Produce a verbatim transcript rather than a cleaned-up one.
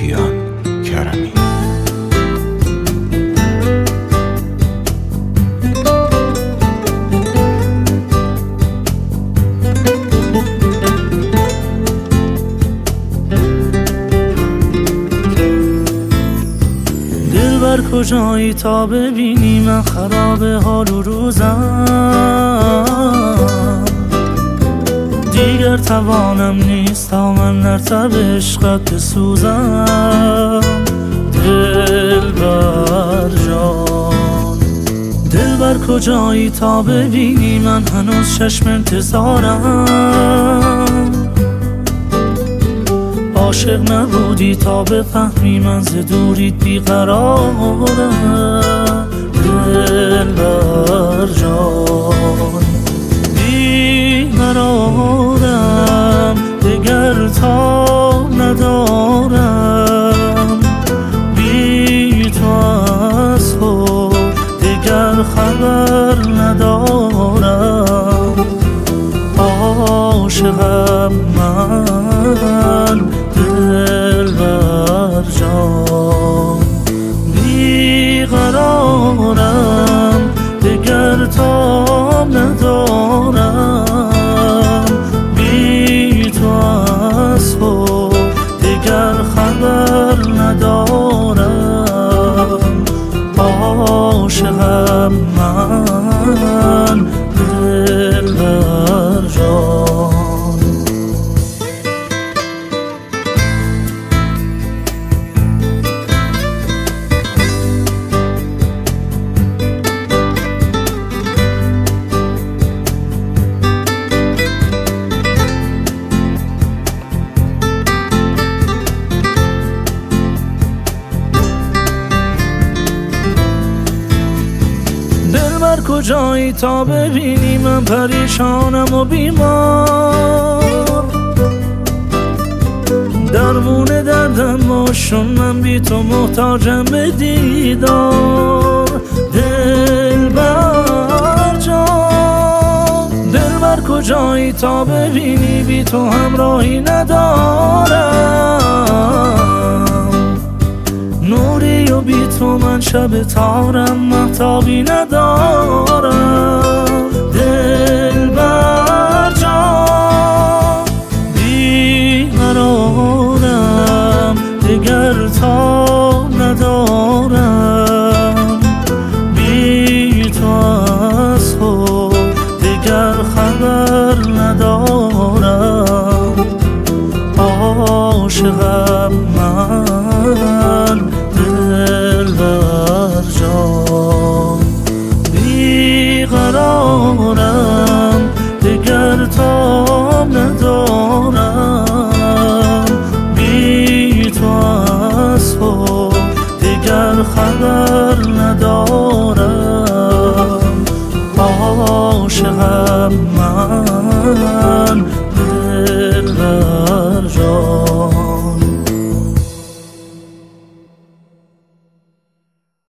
کیان کرمی. دلبر کجایی تا ببینی من خراب حال و روزم، دیگر توانم نیست تا من در تب عشقت بسوزم. دلبر جان دلبر کجایی تا ببینی من هنوز چشم انتظارم، عاشق نبودی تا بفهمی من ز دوریت بیقرارم. دلبر جان بیقرارم دگر تا ندارم، بی تو از تو دگر خبر ندارم. عاشقم من دلبر جان، بیقرارم دگر تاب ندارم، بی تو از تو دگر خبر ندارم. عاشقم من دلبر جان. دلبر کجایی تا ببینی من پریشانم و بیمار، درمون دردم باشون من بی تو محتاجم به دیدار. دلبر جان دلبر کجایی تا ببینی بی تو همراهی ندارم، نوری و بی تو من شب تارم مهتابی ندارم. دلبر جان بیقرارم دگر تا ندارم، بی تو از تو دگر خبر ندارم. عاشقم من دلبر جان، بیقرارم دگر تاب ندارم، بی تو از تو دگر خبر ندارم. عاشقم من